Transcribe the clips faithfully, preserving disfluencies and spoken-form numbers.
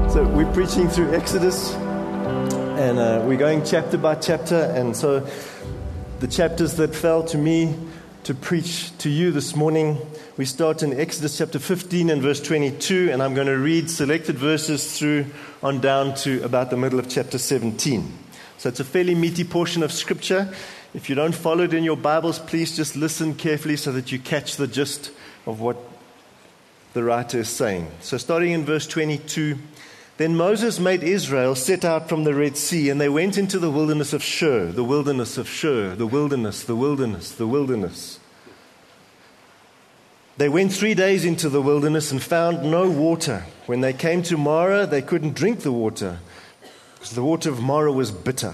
So we're preaching through Exodus, and uh, we're going chapter by chapter. And so the chapters that fell to me to preach to you this morning, we start in Exodus chapter fifteen and verse twenty-two, and I'm going to read selected verses through on down to about the middle of chapter seventeen. So it's a fairly meaty portion of Scripture. If you don't follow it in your Bibles, please just listen carefully so that you catch the gist of what the writer is saying. So starting in verse twenty-two, then Moses made Israel set out from the Red Sea, and they went into the wilderness of Shur, the wilderness of Shur, the wilderness, the wilderness, the wilderness. They went three days into the wilderness and found no water. When they came to Marah, they couldn't drink the water, because the water of Marah was bitter.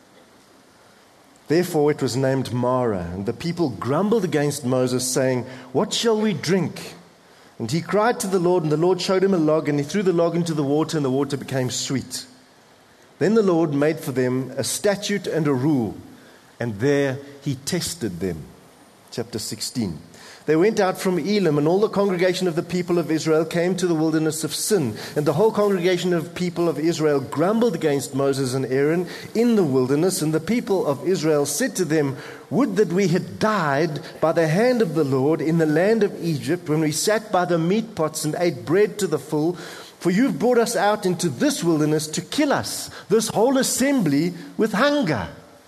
Therefore it was named Marah, and the people grumbled against Moses, saying, "What shall we drink?" And he cried to the Lord, and the Lord showed him a log, and he threw the log into the water, and the water became sweet. Then the Lord made for them a statute and a rule, and there he tested them. Chapter sixteen. They went out from Elim, and all the congregation of the people of Israel came to the wilderness of Sin. And the whole congregation of people of Israel grumbled against Moses and Aaron in the wilderness. And the people of Israel said to them, "Would that we had died by the hand of the Lord in the land of Egypt, when we sat by the meat pots and ate bread to the full. For you've brought us out into this wilderness to kill us, this whole assembly, with hunger."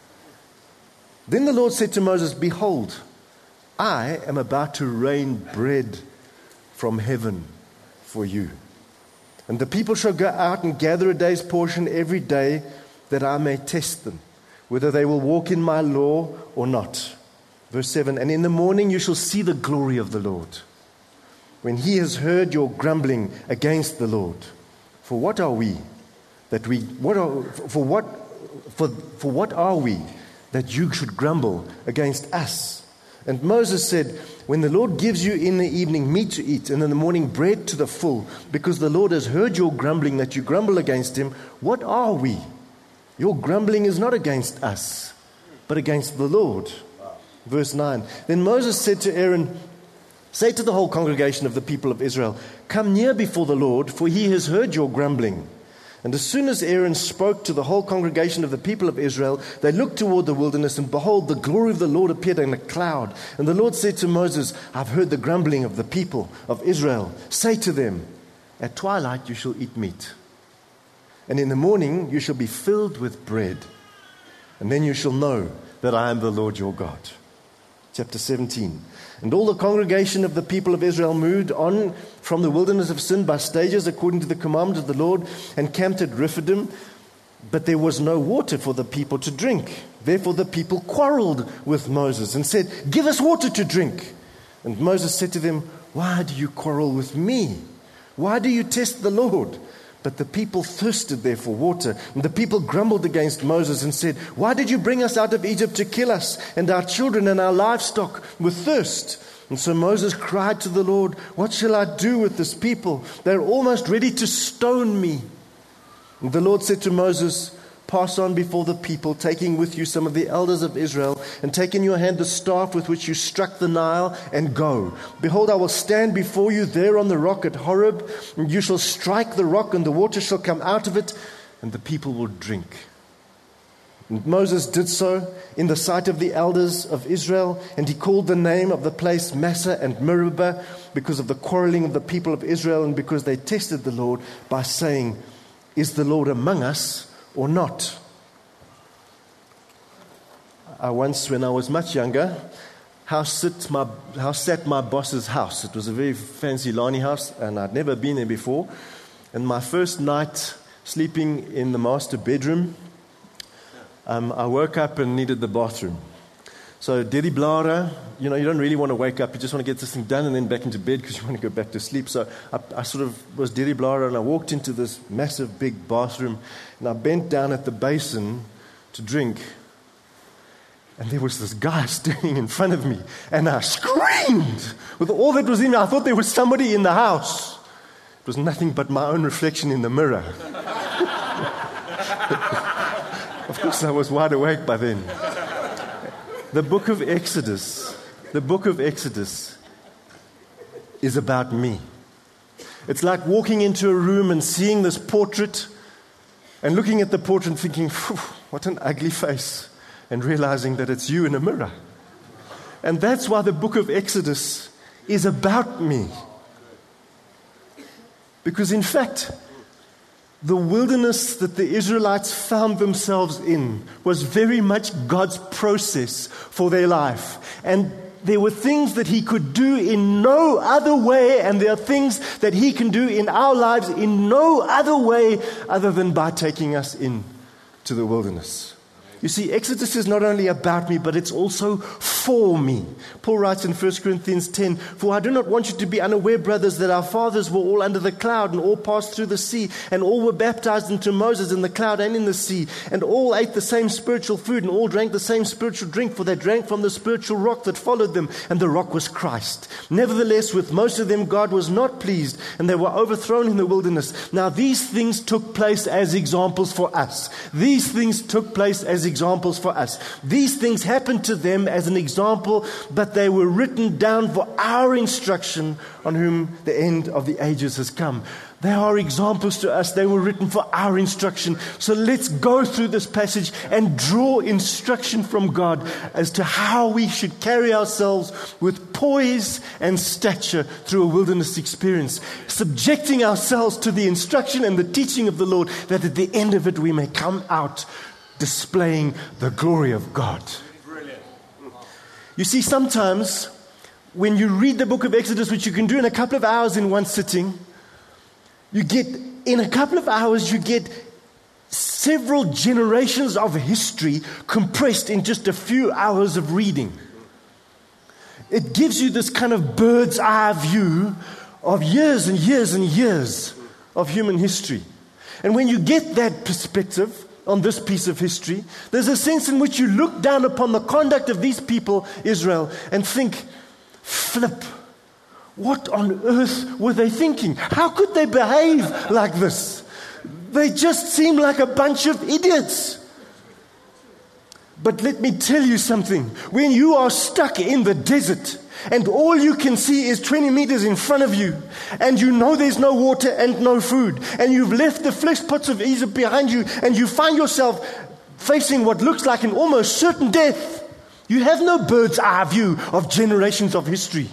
Then the Lord said to Moses, "Behold, I am about to rain bread from heaven for you. And the people shall go out and gather a day's portion every day, that I may test them, whether they will walk in my law or not." Verse seven, "And in the morning you shall see the glory of the Lord, when he has heard your grumbling against the Lord. For what are we that we what are for what for for what are we that you should grumble against us?" And Moses said, "When the Lord gives you in the evening meat to eat, and in the morning bread to the full, because the Lord has heard your grumbling that you grumble against him, what are we? Your grumbling is not against us, but against the Lord." Verse nine, "Then Moses said to Aaron, say to the whole congregation of the people of Israel, come near before the Lord, for he has heard your grumbling." And as soon as Aaron spoke to the whole congregation of the people of Israel, they looked toward the wilderness, and behold, the glory of the Lord appeared in a cloud. And the Lord said to Moses, "I've heard the grumbling of the people of Israel. Say to them, at twilight you shall eat meat, and in the morning you shall be filled with bread. And then you shall know that I am the Lord your God." Chapter seventeen. And all the congregation of the people of Israel moved on from the wilderness of Sin by stages according to the commandment of the Lord, and camped at Rephidim. But there was no water for the people to drink. Therefore the people quarreled with Moses and said, "Give us water to drink." And Moses said to them, "Why do you quarrel with me? Why do you test the Lord?" But the people thirsted there for water. And the people grumbled against Moses and said, "Why did you bring us out of Egypt to kill us and our children and our livestock with thirst?" And so Moses cried to the Lord, "What shall I do with this people? They're almost ready to stone me." And the Lord said to Moses, "Pass on before the people, taking with you some of the elders of Israel, and take in your hand the staff with which you struck the Nile, and go. Behold, I will stand before you there on the rock at Horeb, and you shall strike the rock, and the water shall come out of it, and the people will drink." And Moses did so in the sight of the elders of Israel, and he called the name of the place Massah and Meribah, because of the quarreling of the people of Israel, and because they tested the Lord by saying, "Is the Lord among us or not?" I once, when I was much younger, house sit my house sat my boss's house. It was a very fancy Lani house, and I'd never been there before. And my first night sleeping in the master bedroom, um, I woke up and needed the bathroom. So Deddy Blara, you know, you don't really want to wake up. You just want to get this thing done and then back into bed because you want to go back to sleep. So I, I sort of was Deddy Blara, and I walked into this massive big bathroom, and I bent down at the basin to drink. And there was this guy standing in front of me, and I screamed with all that was in me. I thought there was somebody in the house. It was nothing but my own reflection in the mirror. Of course, I was wide awake by then. The book of Exodus, the book of Exodus is about me. It's like walking into a room and seeing this portrait and looking at the portrait and thinking, what an ugly face, and realizing that it's you in a mirror. And that's why the book of Exodus is about me. Because in fact, the wilderness that the Israelites found themselves in was very much God's process for their life. And there were things that He could do in no other way, and there are things that He can do in our lives in no other way other than by taking us in to the wilderness. You see, Exodus is not only about me, but it's also for me. Paul writes in First Corinthians ten, "For I do not want you to be unaware, brothers, that our fathers were all under the cloud and all passed through the sea, and all were baptized into Moses in the cloud and in the sea, and all ate the same spiritual food and all drank the same spiritual drink, for they drank from the spiritual rock that followed them, and the rock was Christ. Nevertheless, with most of them God was not pleased, and they were overthrown in the wilderness. Now these things took place as examples for us. These things took place as examples for us. These things happened to them as an example, but they were written down for our instruction, on whom the end of the ages has come." They are examples to us. They were written for our instruction. So let's go through this passage and draw instruction from God as to how we should carry ourselves with poise and stature through a wilderness experience, subjecting ourselves to the instruction and the teaching of the Lord, that at the end of it we may come out displaying the glory of God. Brilliant. You see, sometimes when you read the book of Exodus, which you can do in a couple of hours in one sitting, you get, in a couple of hours, you get several generations of history compressed in just a few hours of reading. It gives you this kind of bird's eye view of years and years and years of human history. And when you get that perspective on this piece of history, there's a sense in which you look down upon the conduct of these people, Israel, and think, flip, what on earth were they thinking? How could they behave like this? They just seem like a bunch of idiots. But let me tell you something. When you are stuck in the desert and all you can see is twenty meters in front of you, and you know there's no water and no food, and you've left the flesh pots of Egypt behind you, and you find yourself facing what looks like an almost certain death, you have no bird's eye view of generations of history.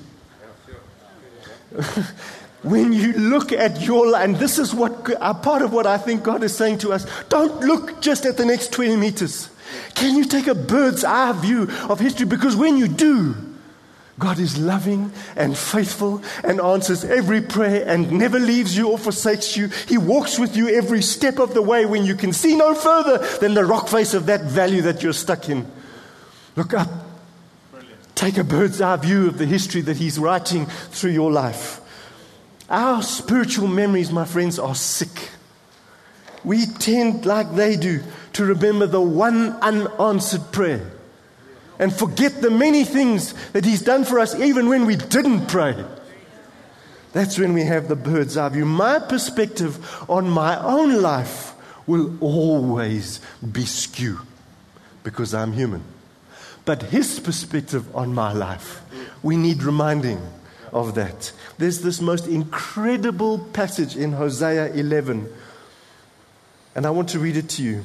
When you look at your life, and this is what a part of what I think God is saying to us, don't look just at the next twenty meters. Can you take a bird's eye view of history? Because when you do, God is loving and faithful and answers every prayer and never leaves you or forsakes you. He walks with you every step of the way when you can see no further than the rock face of that valley that you're stuck in. Look up. Brilliant. Take a bird's eye view of the history that He's writing through your life. Our spiritual memories, my friends, are sick. We tend, like they do, to remember the one unanswered prayer and forget the many things that He's done for us even when we didn't pray. That's when we have the bird's eye view. My perspective on my own life will always be skewed because I'm human. But His perspective on my life, we need reminding of that. There's this most incredible passage in Hosea eleven, and I want to read it to you.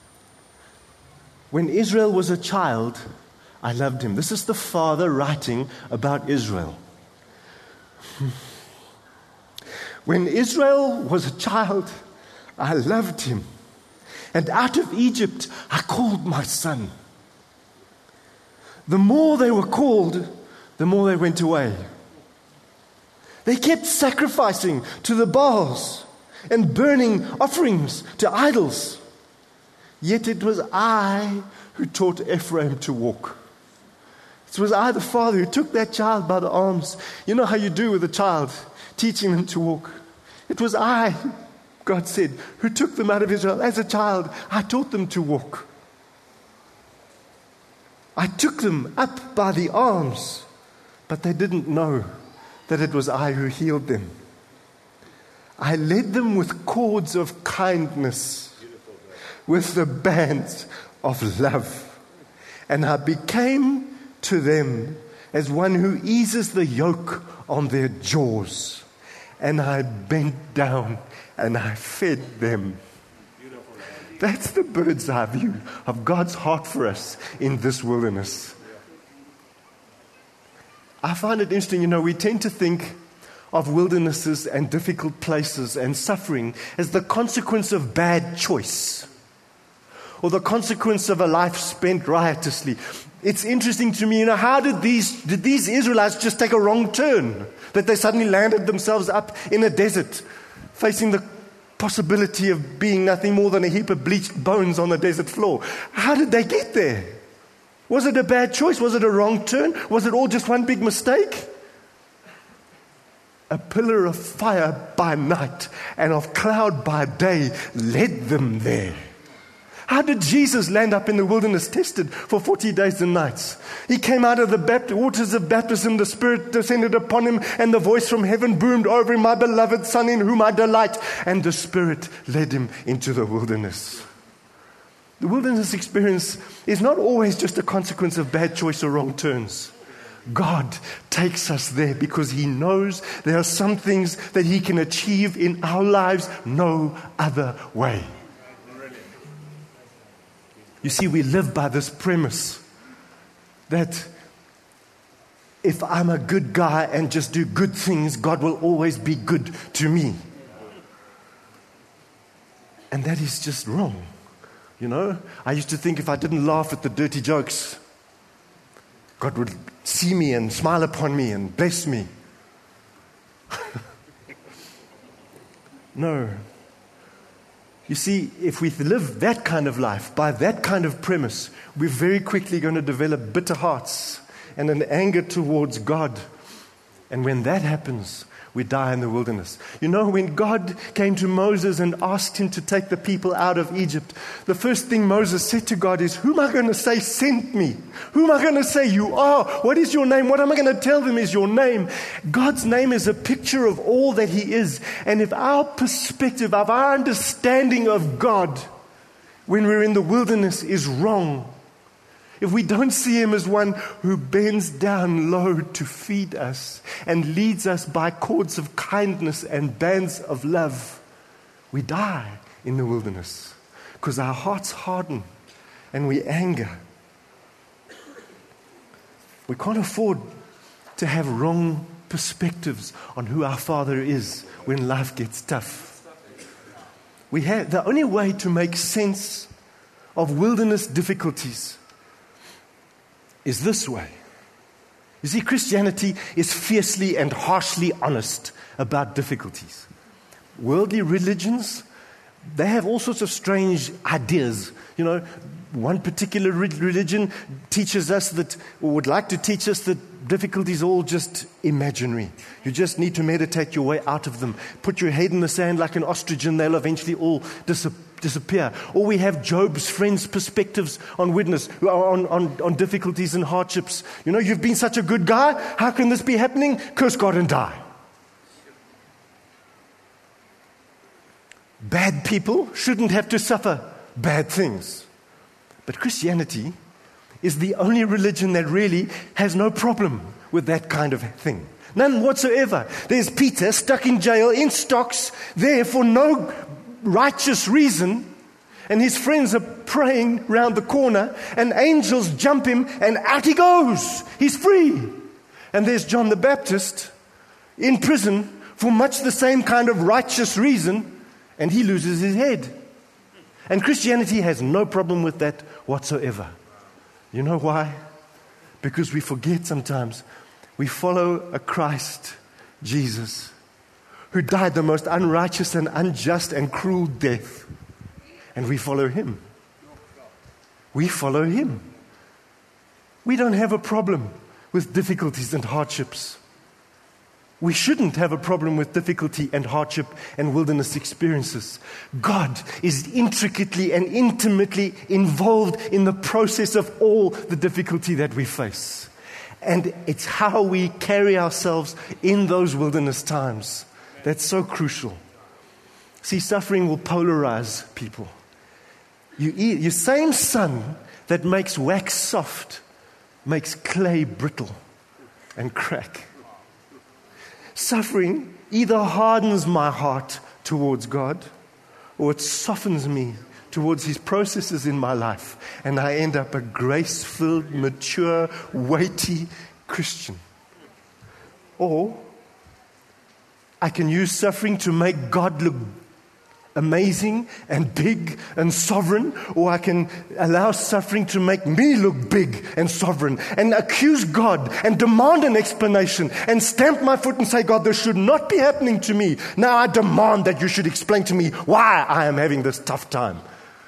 When Israel was a child, I loved him. This is the Father writing about Israel. When Israel was a child, I loved him. And out of Egypt, I called my son. The more they were called, the more they went away. They kept sacrificing to the Baals and burning offerings to idols. Yet it was I who taught Ephraim to walk. It was I, the father, who took that child by the arms. You know how you do with a child, teaching them to walk. It was I, God said, who took them out of Israel. As a child, I taught them to walk. I took them up by the arms, but they didn't know that it was I who healed them. I led them with cords of kindness, with the bands of love. And I became to them as one who eases the yoke on their jaws. and I bent down and I fed them. That's the bird's eye view of God's heart for us in this wilderness. I find it interesting, you know, we tend to think of wildernesses and difficult places and suffering as the consequence of bad choice or the consequence of a life spent riotously. It's interesting to me, you know, how did these, did these Israelites just take a wrong turn? That they suddenly landed themselves up in a desert, facing the possibility of being nothing more than a heap of bleached bones on the desert floor. How did they get there? Was it a bad choice? Was it a wrong turn? Was it all just one big mistake? A pillar of fire by night and of cloud by day led them there. How did Jesus land up in the wilderness tested for forty days and nights? He came out of the bapt- waters of baptism, the Spirit descended upon him, and the voice from heaven boomed over him, my beloved Son in whom I delight. And the Spirit led him into the wilderness. The wilderness experience is not always just a consequence of bad choice or wrong turns. God takes us there because He knows there are some things that He can achieve in our lives no other way. You see, we live by this premise that if I'm a good guy and just do good things, God will always be good to me. And that is just wrong. You know, I used to think if I didn't laugh at the dirty jokes, God would see me and smile upon me and bless me. No. You see, if we live that kind of life, by that kind of premise, we're very quickly going to develop bitter hearts and an anger towards God. And when that happens, we die in the wilderness. You know, when God came to Moses and asked him to take the people out of Egypt, the first thing Moses said to God is, who am I going to say sent me? Who am I going to say you are? What is your name? What am I going to tell them is your name? God's name is a picture of all that He is. And if our perspective, of our understanding of God when we're in the wilderness is wrong, if we don't see Him as one who bends down low to feed us and leads us by cords of kindness and bands of love, we die in the wilderness because our hearts harden and we anger. We can't afford to have wrong perspectives on who our Father is when life gets tough. We have, the only way to make sense of wilderness difficulties is this way. You see, Christianity is fiercely and harshly honest about difficulties. Worldly religions, they have all sorts of strange ideas. You know, one particular re- religion teaches us that, or would like to teach us that difficulties are all just imaginary. You just need to meditate your way out of them. Put your head in the sand like an ostrich and they'll eventually all disappear. disappear. Or we have Job's friends' perspectives on witness, on, on, on difficulties and hardships. You know, you've been such a good guy. How can this be happening? Curse God and die. Bad people shouldn't have to suffer bad things. But Christianity is the only religion that really has no problem with that kind of thing. None whatsoever. There's Peter stuck in jail in stocks there for no righteous reason, and his friends are praying round the corner, and angels jump him, and out he goes. He's free. And there's John the Baptist in prison for much the same kind of righteous reason, and he loses his head. And Christianity has no problem with that whatsoever. You know why? Because we forget sometimes we follow a Christ, Jesus, who died the most unrighteous and unjust and cruel death. And we follow Him. We follow Him. We don't have a problem with difficulties and hardships. We shouldn't have a problem with difficulty and hardship and wilderness experiences. God is intricately and intimately involved in the process of all the difficulty that we face. And it's how we carry ourselves in those wilderness times that's so crucial. See, suffering will polarize people. You eat, your same sun that makes wax soft makes clay brittle and crack. Suffering either hardens my heart towards God, or it softens me towards His processes in my life, and I end up a grace-filled, mature, weighty Christian. Or I can use suffering to make God look amazing and big and sovereign, or I can allow suffering to make me look big and sovereign and accuse God and demand an explanation and stamp my foot and say, God, this should not be happening to me. Now I demand that you should explain to me why I am having this tough time.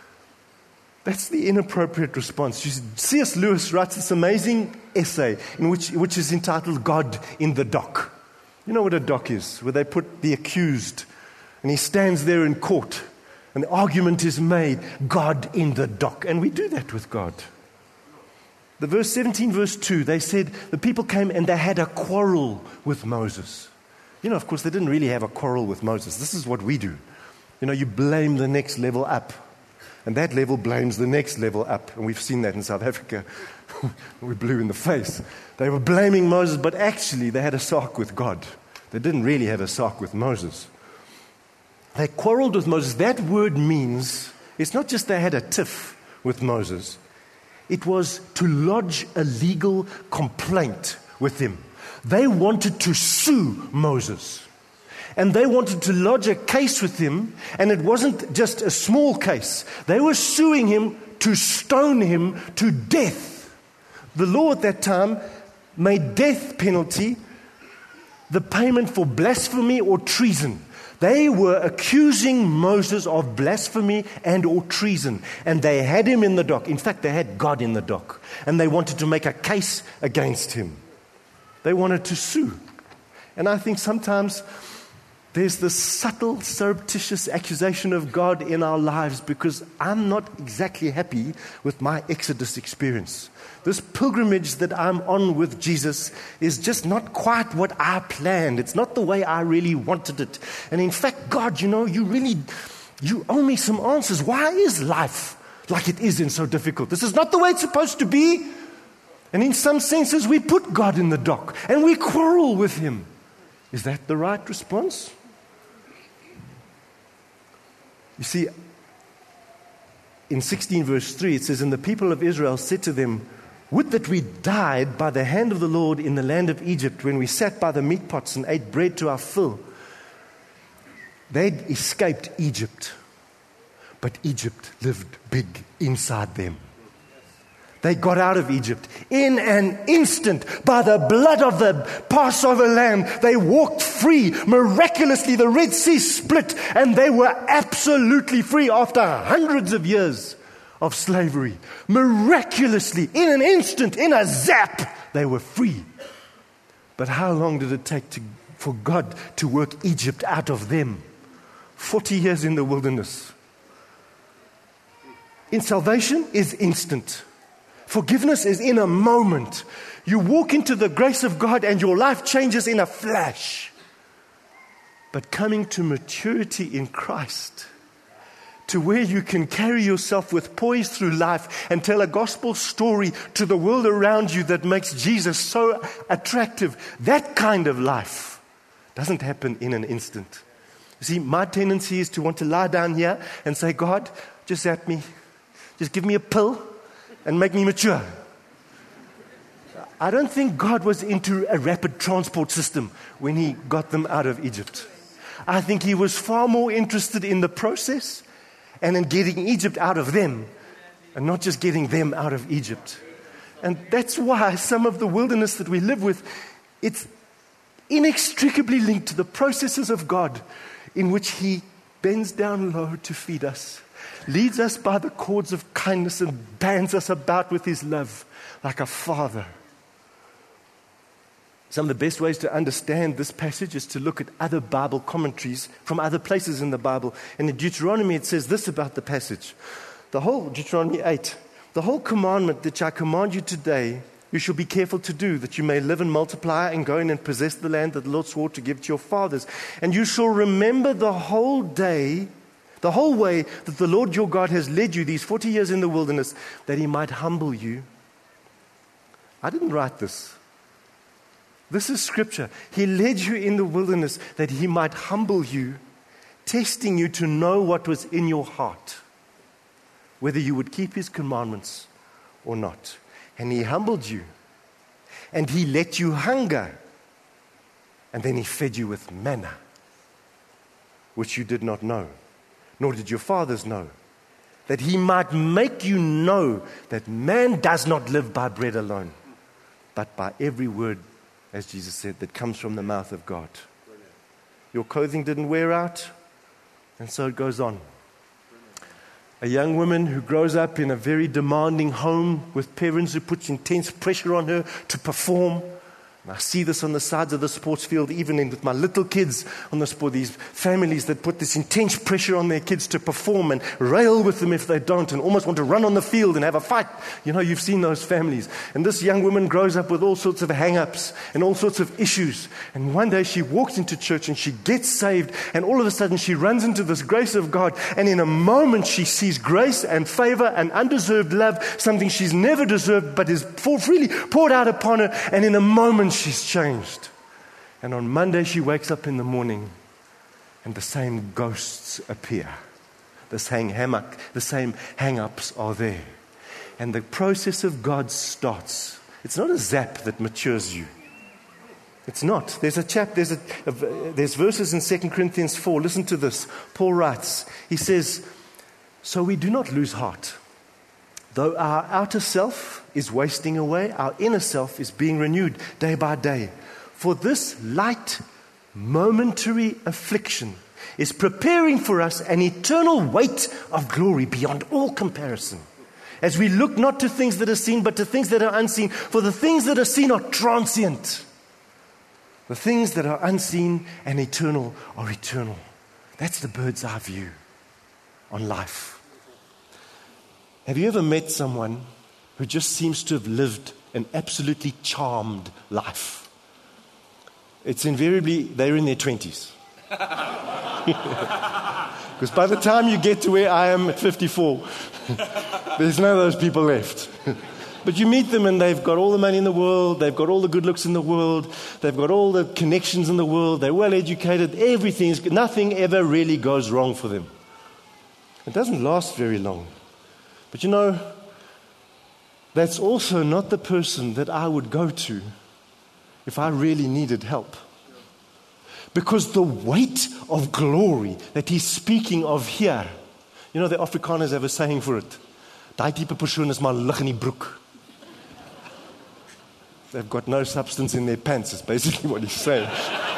That's the inappropriate response. C S Lewis writes this amazing essay in which, which is entitled God in the Dock. You know what a dock is, where they put the accused and he stands there in court, and the argument is made, God in the dock. And we do that with God. The verse seventeen, verse two, they said, the people came and they had a quarrel with Moses. You know, of course, they didn't really have a quarrel with Moses. This is what we do. You know, you blame the next level up, and that level blames the next level up. And we've seen that in South Africa. We're blue in the face. They were blaming Moses, but actually they had a sark with God. They didn't really have a sark with Moses. They quarreled with Moses. That word means, it's not just they had a tiff with Moses. It was to lodge a legal complaint with him. They wanted to sue Moses. And they wanted to lodge a case with him. And it wasn't just a small case. They were suing him to stone him to death. The law at that time made death penalty the payment for blasphemy or treason. They were accusing Moses of blasphemy and or treason. And they had him in the dock. In fact, they had God in the dock. And they wanted to make a case against him. They wanted to sue. And I think sometimes there's this subtle, surreptitious accusation of God in our lives because I'm not exactly happy with my Exodus experience. This pilgrimage that I'm on with Jesus is just not quite what I planned. It's not the way I really wanted it. And in fact, God, you know, you really, you owe me some answers. Why is life like it is and so difficult? This is not the way it's supposed to be. And in some senses, we put God in the dock and we quarrel with Him. Is that the right response? You see, in sixteen verse three, it says, and the people of Israel said to them, would that we died by the hand of the Lord in the land of Egypt when we sat by the meat pots and ate bread to our fill. They'd escaped Egypt, but Egypt lived big inside them. They got out of Egypt in an instant by the blood of the Passover lamb. They walked free. Miraculously, the Red Sea split and they were absolutely free after hundreds of years of slavery. Miraculously, in an instant, in a zap, they were free. But how long did it take to, for God to work Egypt out of them? Forty years in the wilderness. In salvation is instant. Forgiveness is in a moment. You walk into the grace of God and your life changes in a flash. But coming to maturity in Christ, to where you can carry yourself with poise through life and tell a gospel story to the world around you that makes Jesus so attractive, that kind of life doesn't happen in an instant. You see, my tendency is to want to lie down here and say, God, just zap me. Just give me a pill and make me mature. I don't think God was into a rapid transport system when He got them out of Egypt. I think He was far more interested in the process and in getting Egypt out of them and not just getting them out of Egypt. And that's why some of the wilderness that we live with, it's inextricably linked to the processes of God in which He bends down low to feed us, leads us by the cords of kindness and bands us about with His love like a father. Some of the best ways to understand this passage is to look at other Bible commentaries from other places in the Bible. And in Deuteronomy it says this about the passage. The whole, Deuteronomy eight, the whole commandment that I command you today, you shall be careful to do, that you may live and multiply and go in and possess the land that the Lord swore to give to your fathers. And you shall remember the whole day, the whole way that the Lord your God has led you these forty years in the wilderness, that He might humble you. I didn't write this. This is scripture. He led you in the wilderness that he might humble you, testing you to know what was in your heart, whether you would keep his commandments or not. And he humbled you, and he let you hunger, and then he fed you with manna, which you did not know, nor did your fathers know, that he might make you know that man does not live by bread alone, but by every word, as Jesus said, that comes from the mouth of God. Your clothing didn't wear out, and so it goes on. A young woman who grows up in a very demanding home with parents who put intense pressure on her to perform. And I see this on the sides of the sports field, even in with my little kids on the sport, these families that put this intense pressure on their kids to perform and rail with them if they don't and almost want to run on the field and have a fight. You know, you've seen those families. And this young woman grows up with all sorts of hang-ups and all sorts of issues. And one day she walks into church and she gets saved, and all of a sudden she runs into this grace of God, and in a moment she sees grace and favor and undeserved love, something she's never deserved but is for freely poured out upon her, and in a moment she's changed. And on Monday she wakes up in the morning and the same ghosts appear. The same hammock, the same hang-ups are there. And the process of God starts. It's not a zap that matures you. It's not. There's a chap, there's a, a there's verses in Second Corinthians four. Listen to this. Paul writes, he says, "So we do not lose heart. Though our outer self is wasting away, our inner self is being renewed day by day. For this light, momentary affliction is preparing for us an eternal weight of glory beyond all comparison. As we look not to things that are seen, but to things that are unseen. For the things that are seen are transient. The things that are unseen and eternal are eternal." That's the bird's eye view on life. Have you ever met someone who just seems to have lived an absolutely charmed life? It's invariably, they're in their twenties. Because by the time you get to where I am at fifty-four, there's none of those people left. But you meet them and they've got all the money in the world, they've got all the good looks in the world, they've got all the connections in the world, they're well educated, everything's, nothing ever really goes wrong for them. It doesn't last very long. But you know, that's also not the person that I would go to if I really needed help. Because the weight of glory that he's speaking of here, you know, the Afrikaners have a saying for it. Daai type persoon is maar lig in die broek. They've got no substance in their pants, is basically what he's saying.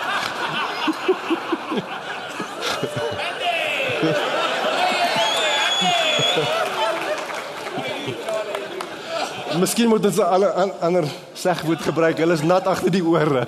Miskien moet ons 'n ander, ander segwoord gebruik. Hulle is nat agter die ore.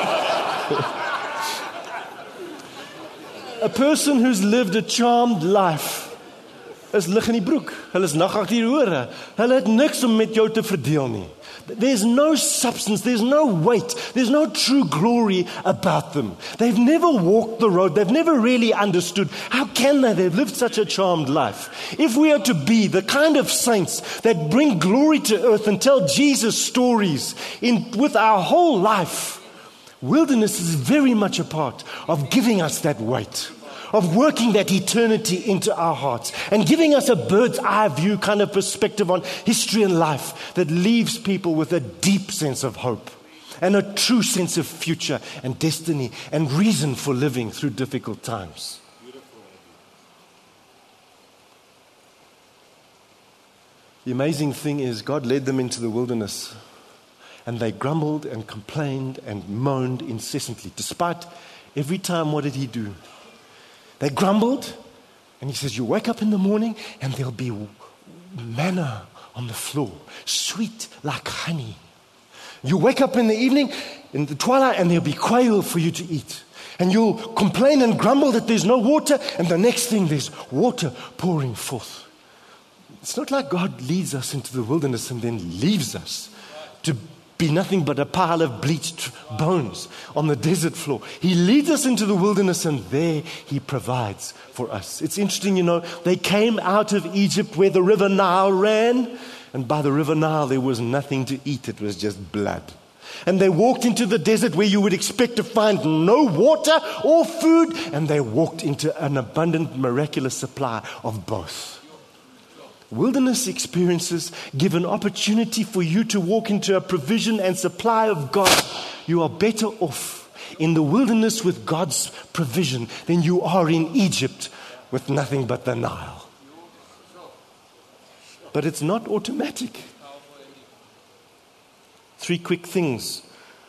A person who's lived a charmed life is lig in die broek. Hulle is nag agter die ore. Hulle het niks om met jou te verdeel nie. There's no substance, there's no weight, there's no true glory about them. They've never walked the road, they've never really understood. How can they? They've lived such a charmed life. If we are to be the kind of saints that bring glory to earth and tell Jesus stories in with our whole life, wilderness is very much a part of giving us that weight, of working that eternity into our hearts and giving us a bird's eye view kind of perspective on history and life that leaves people with a deep sense of hope and a true sense of future and destiny and reason for living through difficult times. The amazing thing is God led them into the wilderness, and they grumbled and complained and moaned incessantly. Despite every time, what did he do? They grumbled, and he says, you wake up in the morning and there'll be manna on the floor, sweet like honey. You wake up in the evening, in the twilight, and there'll be quail for you to eat. And you'll complain and grumble that there's no water, and the next thing there's water pouring forth. It's not like God leads us into the wilderness and then leaves us to be nothing but a pile of bleached bones on the desert floor. He leads us into the wilderness, and there he provides for us. It's interesting, you know, they came out of Egypt where the river Nile ran, and by the river Nile there was nothing to eat. It was just blood. And they walked into the desert where you would expect to find no water or food, and they walked into an abundant, miraculous supply of both. Wilderness experiences give an opportunity for you to walk into a provision and supply of God. You are better off in the wilderness with God's provision than you are in Egypt with nothing but the Nile. But it's not automatic. Three quick things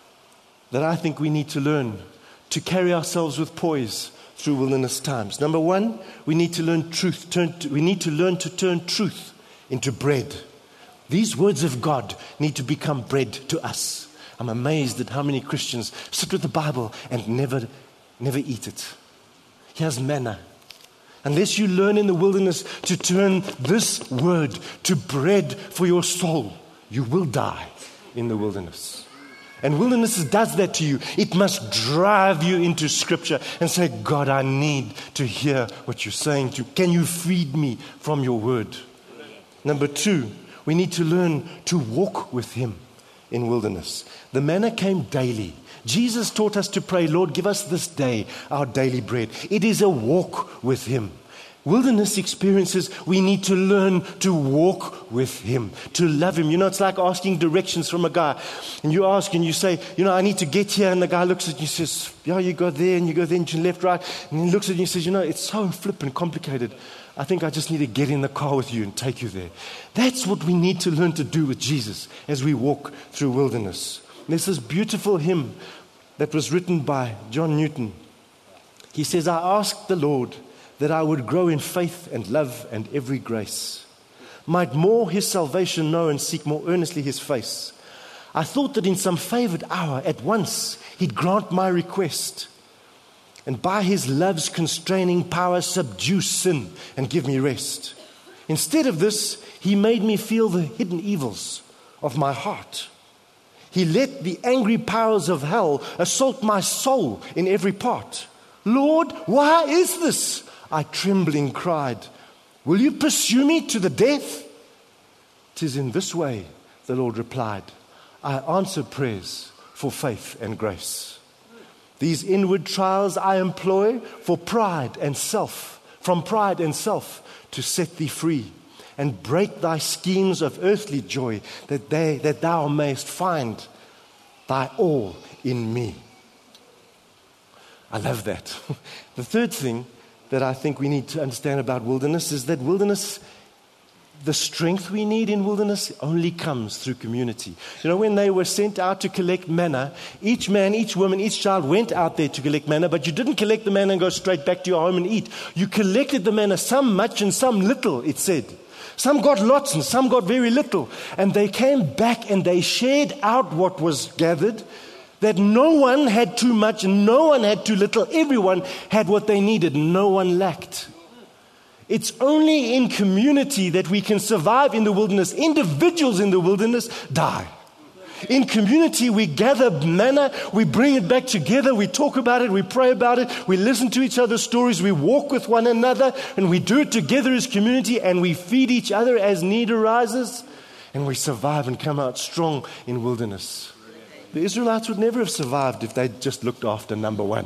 that I think we need to learn to carry ourselves with poise through wilderness times. Number one, we need to learn truth. Turn to, we need to learn to turn truth into bread. These words of God need to become bread to us. I'm amazed at how many Christians sit with the Bible and never, never eat it. Here's manna. Unless you learn in the wilderness to turn this word to bread for your soul, you will die in the wilderness. And wilderness does that to you. It must drive you into Scripture and say, God, I need to hear what you're saying to. Can you feed me from your word? Number two, we need to learn to walk with Him in wilderness. The manna came daily. Jesus taught us to pray, Lord, give us this day our daily bread. It is a walk with Him. Wilderness experiences, we need to learn to walk with Him, to love Him. You know, it's like asking directions from a guy. And you ask and you say, you know, I need to get here. And the guy looks at you and says, yeah, you go there and you go there and you left, right. And he looks at you and says, you know, it's so flippin' complicated. I think I just need to get in the car with you and take you there. That's what we need to learn to do with Jesus as we walk through wilderness. There's this beautiful hymn that was written by John Newton. He says, I asked the Lord that I would grow in faith and love and every grace, might more His salvation know and seek more earnestly His face. I thought that in some favored hour at once He'd grant my request, and by His love's constraining power subdue sin and give me rest. Instead of this, He made me feel the hidden evils of my heart. He let the angry powers of hell assault my soul in every part. Lord, why is this? I trembling cried. Will you pursue me to the death? 'Tis in this way, the Lord replied. I answer prayers for faith and grace. These inward trials I employ for pride and self, from pride and self to set thee free and break thy schemes of earthly joy, that they that thou mayest find thy all in me. I love that. The third thing that I think we need to understand about wilderness is that wilderness, the strength we need in wilderness only comes through community. You know, when they were sent out to collect manna, each man, each woman, each child went out there to collect manna, but you didn't collect the manna and go straight back to your home and eat. You collected the manna, some much and some little, it said. Some got lots and some got very little. And they came back and they shared out what was gathered, that no one had too much and no one had too little. Everyone had what they needed. No one lacked. It's only in community that we can survive in the wilderness. Individuals in the wilderness die. In community, we gather manna, we bring it back together, we talk about it, we pray about it, we listen to each other's stories, we walk with one another, and we do it together as community, and we feed each other as need arises, and we survive and come out strong in wilderness. The Israelites would never have survived if they'd just looked after number one.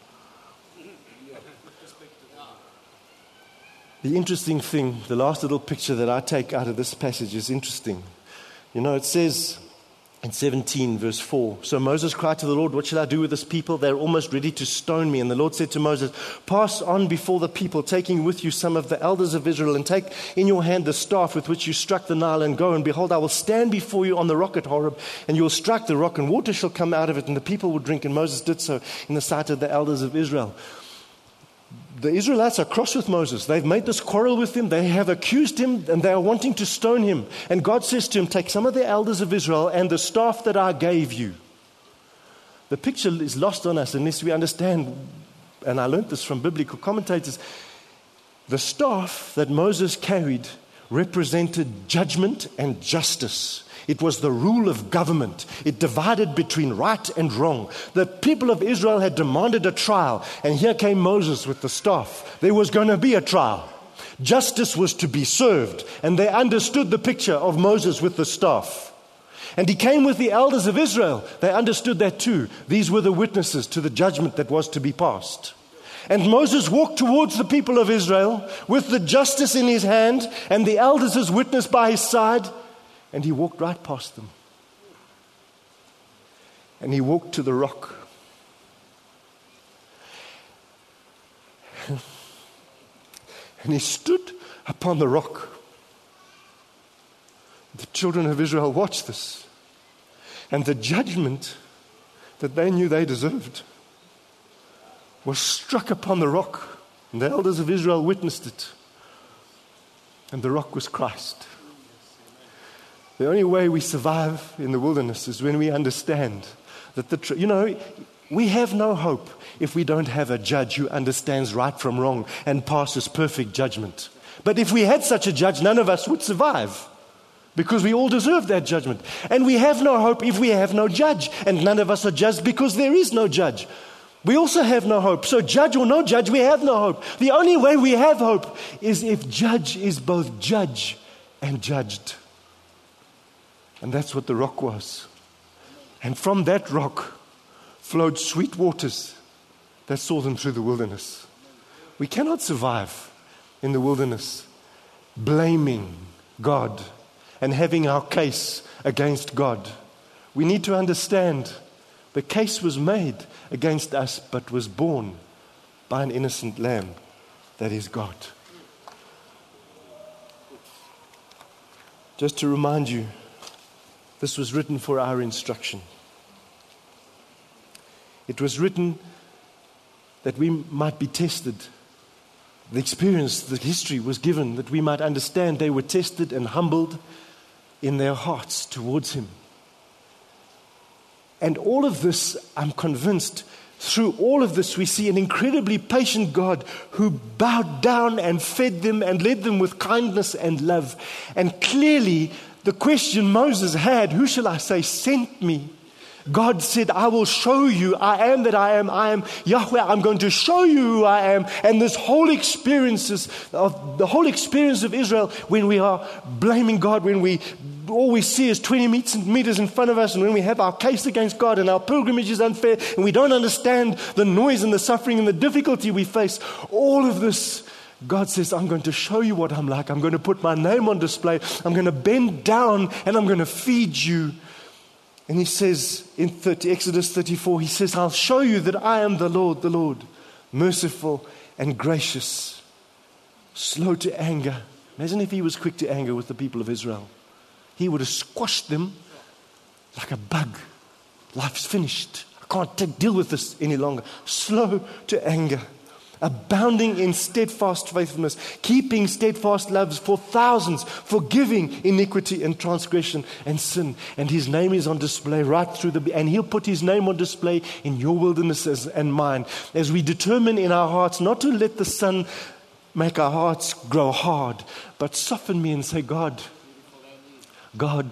The interesting thing, the last little picture that I take out of this passage is interesting. You know, it says in seventeen verse four, so Moses cried to the Lord, what shall I do with this people? They're almost ready to stone me. And the Lord said to Moses, pass on before the people, taking with you some of the elders of Israel, and take in your hand the staff with which you struck the Nile, and go, and behold, I will stand before you on the rock at Horeb, and you will strike the rock, and water shall come out of it, and the people will drink. And Moses did so in the sight of the elders of Israel. The Israelites are cross with Moses. They've made this quarrel with him. They have accused him and they are wanting to stone him. And God says to him, take some of the elders of Israel and the staff that I gave you. The picture is lost on us unless we understand, and I learned this from biblical commentators, the staff that Moses carried represented judgment and justice. It was the rule of government. It divided between right and wrong. The people of Israel had demanded a trial, and here came Moses with the staff. There was going to be a trial. Justice was to be served, and they understood the picture of Moses with the staff. And he came with the elders of Israel. They understood that too. These were the witnesses to the judgment that was to be passed. And Moses walked towards the people of Israel with the justice in his hand and the elders as witness by his side. And he walked right past them. And he walked to the rock. And he stood upon the rock. The children of Israel watched this. And the judgment that they knew they deserved was struck upon the rock. And the elders of Israel witnessed it. And the rock was Christ. The only way we survive in the wilderness is when we understand that the, tr- you know, we have no hope if we don't have a judge who understands right from wrong and passes perfect judgment. But if we had such a judge, none of us would survive because we all deserve that judgment. And we have no hope if we have no judge, and none of us are judged because there is no judge. We also have no hope. So judge or no judge, we have no hope. The only way we have hope is if judge is both judge and judged. And that's what the rock was. And from that rock flowed sweet waters that saw them through the wilderness. We cannot survive in the wilderness blaming God and having our case against God. We need to understand the case was made against us, but was borne by an innocent lamb, that is God. Just to remind you, this was written for our instruction. It was written that we might be tested. The experience, the history was given that we might understand they were tested and humbled in their hearts towards Him. And all of this, I'm convinced, through all of this we see an incredibly patient God who bowed down and fed them and led them with kindness and love. And clearly the question Moses had, who shall I say sent me? God said, I will show you, I am that I am, I am Yahweh, I'm going to show you who I am. And this whole experiences of the whole experience of Israel, when we are blaming God, when we all we see is twenty meters in front of us, and when we have our case against God and our pilgrimage is unfair, and we don't understand the noise and the suffering and the difficulty we face, all of this, God says, I'm going to show you what I'm like. I'm going to put my name on display. I'm going to bend down and I'm going to feed you. And He says in thirty, Exodus thirty-four, He says, I'll show you that I am the Lord, the Lord, merciful and gracious, slow to anger. Imagine if He was quick to anger with the people of Israel. He would have squashed them like a bug. Life's finished. I can't take, deal with this any longer. Slow to anger, abounding in steadfast faithfulness, keeping steadfast loves for thousands, forgiving iniquity and transgression and sin. And His name is on display right through the, and He'll put His name on display in your wildernesses and mine, as we determine in our hearts not to let the sun make our hearts grow hard, but soften me and say, God, God,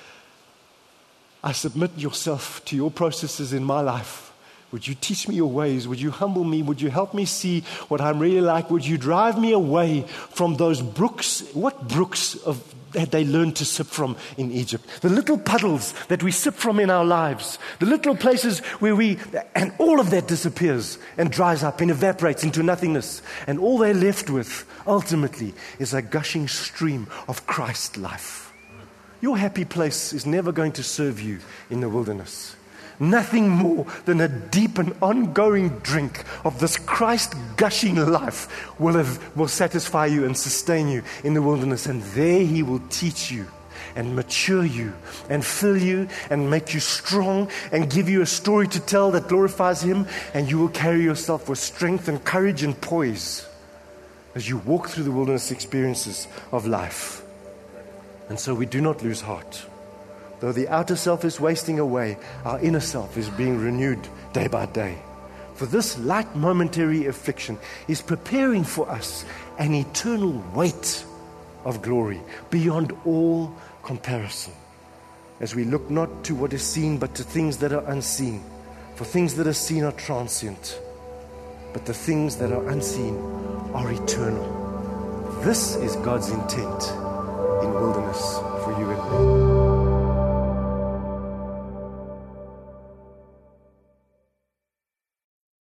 I submit yourself to your processes in my life. Would you teach me your ways? Would you humble me? Would you help me see what I'm really like? Would you drive me away from those brooks? What brooks of had they learned to sip from in Egypt? The little puddles that we sip from in our lives. The little places where we, and all of that disappears and dries up and evaporates into nothingness. And all they're left with, ultimately, is a gushing stream of Christ life. Your happy place is never going to serve you in the wilderness. Nothing more than a deep and ongoing drink of this Christ gushing life will have, will satisfy you and sustain you in the wilderness. And there He will teach you and mature you and fill you and make you strong and give you a story to tell that glorifies Him. And you will carry yourself with strength and courage and poise as you walk through the wilderness experiences of life. And so we do not lose heart. Though the outer self is wasting away, our inner self is being renewed day by day. For this light momentary affliction is preparing for us an eternal weight of glory beyond all comparison, as we look not to what is seen, but to things that are unseen. For things that are seen are transient, but the things that are unseen are eternal. This is God's intent in wilderness for you and me.